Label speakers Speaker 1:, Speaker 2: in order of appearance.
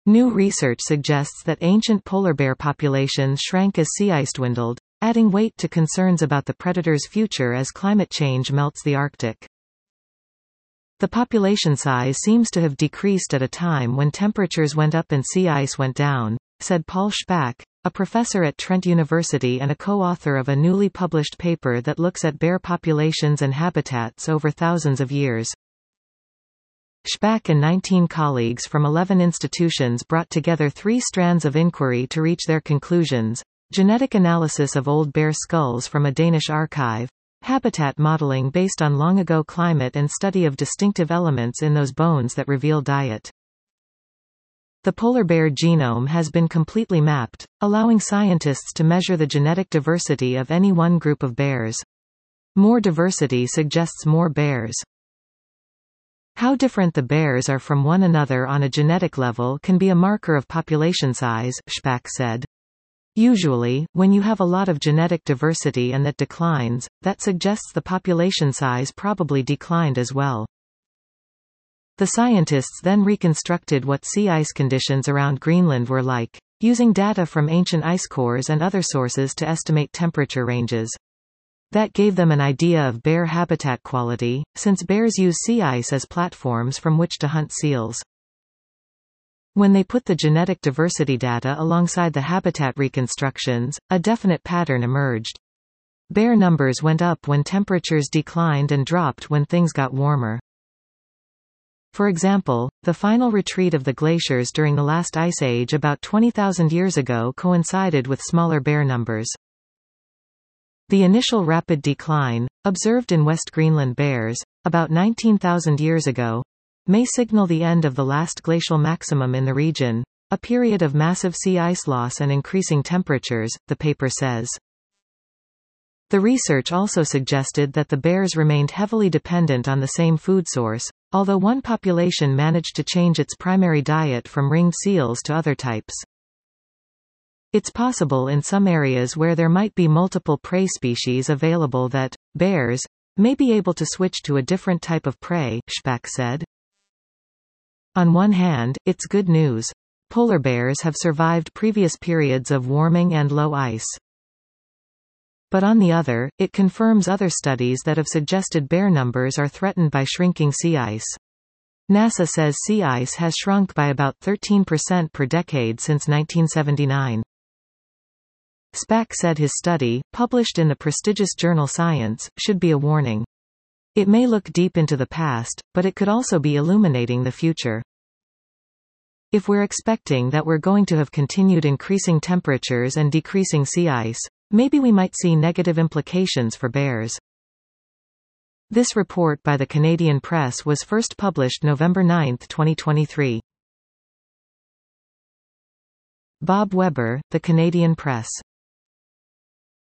Speaker 1: New research suggests that ancient polar bear populations shrank as sea ice dwindled, adding weight to concerns about the predator's future as climate change melts the Arctic. The population size seems to have decreased at a time when temperatures went up and sea ice went down, said Paul Spaak, a professor at Trent University and a co-author of a newly published paper that looks at bear populations and habitats over thousands of years. Spaak and 19 colleagues from 11 institutions brought together 3 strands of inquiry to reach their conclusions: genetic analysis of old bear skulls from a Danish archive, habitat modeling based on long-ago climate, and study of distinctive elements in those bones that reveal diet. The polar bear genome has been completely mapped, allowing scientists to measure the genetic diversity of any one group of bears. More diversity suggests more bears. How different the bears are from one another on a genetic level can be a marker of population size, Spaak said. Usually, when you have a lot of genetic diversity and that declines, that suggests the population size probably declined as well. The scientists then reconstructed what sea ice conditions around Greenland were like, using data from ancient ice cores and other sources to estimate temperature ranges. That gave them an idea of bear habitat quality, since bears use sea ice as platforms from which to hunt seals. When they put the genetic diversity data alongside the habitat reconstructions, a definite pattern emerged. Bear numbers went up when temperatures declined and dropped when things got warmer. For example, the final retreat of the glaciers during the last ice age about 20,000 years ago coincided with smaller bear numbers. The initial rapid decline, observed in West Greenland bears, about 19,000 years ago, may signal the end of the last glacial maximum in the region, a period of massive sea ice loss and increasing temperatures, the paper says. The research also suggested that the bears remained heavily dependent on the same food source, although one population managed to change its primary diet from ringed seals to other types. It's possible in some areas where there might be multiple prey species available that bears may be able to switch to a different type of prey, Spaak said. On one hand, it's good news. Polar bears have survived previous periods of warming and low ice. But on the other, it confirms other studies that have suggested bear numbers are threatened by shrinking sea ice. NASA says sea ice has shrunk by about 13% per decade since 1979. Spaak said his study, published in the prestigious journal Science, should be a warning. It may look deep into the past, but it could also be illuminating the future. If we're expecting that we're going to have continued increasing temperatures and decreasing sea ice, maybe we might see negative implications for bears. This report by the Canadian Press was first published November 9, 2023. Bob Weber, The Canadian Press.